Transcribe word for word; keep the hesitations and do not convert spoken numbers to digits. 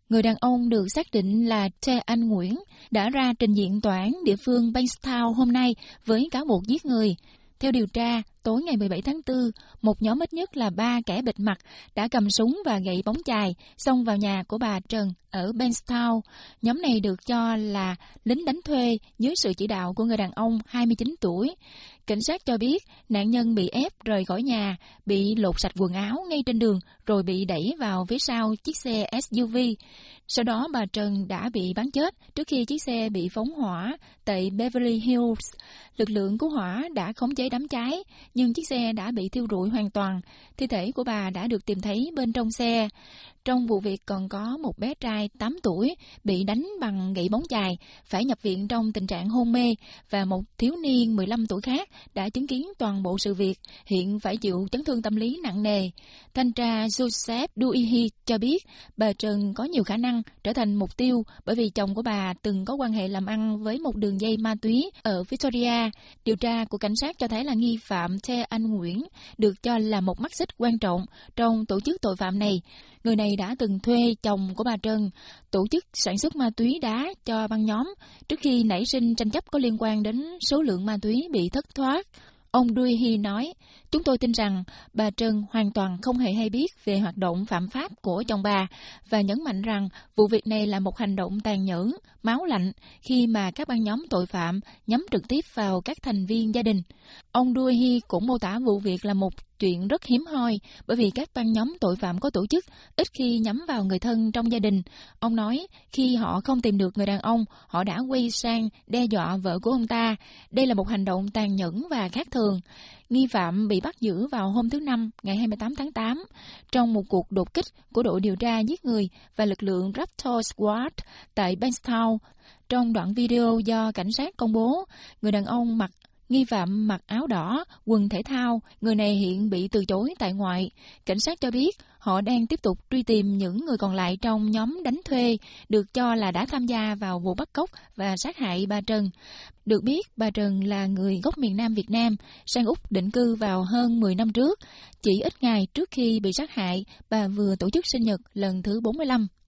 Người đàn ông được xác định là Tae Anh Nguyễn đã ra trình diện tòa án địa phương Bankstown hôm nay với cáo buộc giết người. Theo điều tra, tối ngày mười bảy tháng tư, một nhóm ít nhất là ba kẻ bịt mặt đã cầm súng và gậy bóng chài xông vào nhà của bà Trần ở Bankstown. Nhóm này được cho là lính đánh thuê dưới sự chỉ đạo của người đàn ông hai mươi chín tuổi. Cảnh sát cho biết nạn nhân bị ép rời khỏi nhà, bị lột sạch quần áo ngay trên đường rồi bị đẩy vào phía sau chiếc xe ét u vê. Sau đó bà Trần đã bị bắn chết trước khi chiếc xe bị phóng hỏa tại Beverly Hills. Lực lượng cứu hỏa đã khống chế đám cháy, nhưng chiếc xe đã bị thiêu rụi hoàn toàn. Thi thể của bà đã được tìm thấy bên trong xe. Trong vụ việc còn có một bé trai tám tuổi bị đánh bằng gậy bóng chài, phải nhập viện trong tình trạng hôn mê, và một thiếu niên mười lăm tuổi khác đã chứng kiến toàn bộ sự việc, hiện phải chịu chấn thương tâm lý nặng nề. Thanh tra Joseph Duihi cho biết bà Trần có nhiều khả năng trở thành mục tiêu bởi vì chồng của bà từng có quan hệ làm ăn với một đường dây ma túy ở Victoria. Điều tra của cảnh sát cho thấy là nghi phạm Tae Anh Nguyễn được cho là một mắt xích quan trọng trong tổ chức tội phạm này. Người này đã từng thuê chồng của bà Trần tổ chức sản xuất ma túy đá cho băng nhóm trước khi nảy sinh tranh chấp có liên quan đến số lượng ma túy bị thất thoát. Ông Duihi nói, chúng tôi tin rằng bà Trần hoàn toàn không hề hay biết về hoạt động phạm pháp của chồng bà, và nhấn mạnh rằng vụ việc này là một hành động tàn nhẫn, máu lạnh khi mà các băng nhóm tội phạm nhắm trực tiếp vào các thành viên gia đình. Ông Duihi cũng mô tả vụ việc là một chuyện rất hiếm hoi bởi vì các băng nhóm tội phạm có tổ chức ít khi nhắm vào người thân trong gia đình. Ông nói khi họ không tìm được người đàn ông, họ đã quay sang đe dọa vợ của ông ta. Đây là một hành động tàn nhẫn và khác thường. Nghi phạm bị bắt giữ vào hôm thứ Năm, ngày hai mươi tám tháng tám, trong một cuộc đột kích của đội điều tra giết người và lực lượng Raptor Squad tại Bankstown. Trong đoạn video do cảnh sát công bố, người đàn ông mặc Nghi phạm mặc áo đỏ, quần thể thao, người này hiện bị từ chối tại ngoại. Cảnh sát cho biết họ đang tiếp tục truy tìm những người còn lại trong nhóm đánh thuê, được cho là đã tham gia vào vụ bắt cóc và sát hại bà Trần. Được biết, bà Trần là người gốc miền Nam Việt Nam, sang Úc định cư vào hơn mười năm trước. Chỉ ít ngày trước khi bị sát hại, bà vừa tổ chức sinh nhật lần thứ bốn mươi lăm.